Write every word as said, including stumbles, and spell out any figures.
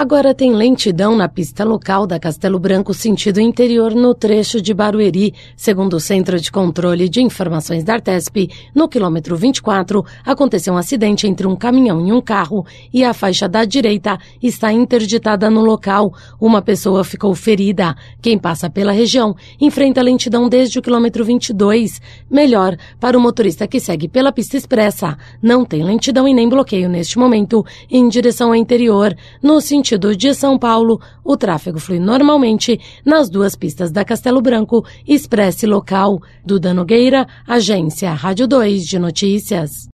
Agora tem lentidão na pista local da Castelo Branco sentido interior no trecho de Barueri. Segundo o Centro de Controle de Informações da Artesp, no quilômetro vinte e quatro, aconteceu um acidente entre um caminhão e um carro e a faixa da direita está interditada no local. Uma pessoa ficou ferida. Quem passa pela região enfrenta lentidão desde o quilômetro vinte e dois. Melhor para o motorista que segue pela pista expressa. Não tem lentidão e nem bloqueio neste momento em direção ao interior. No sentido de São Paulo, o tráfego flui normalmente nas duas pistas da Castelo Branco, expresse local. Duda Nogueira, Agência Rádio dois de Notícias.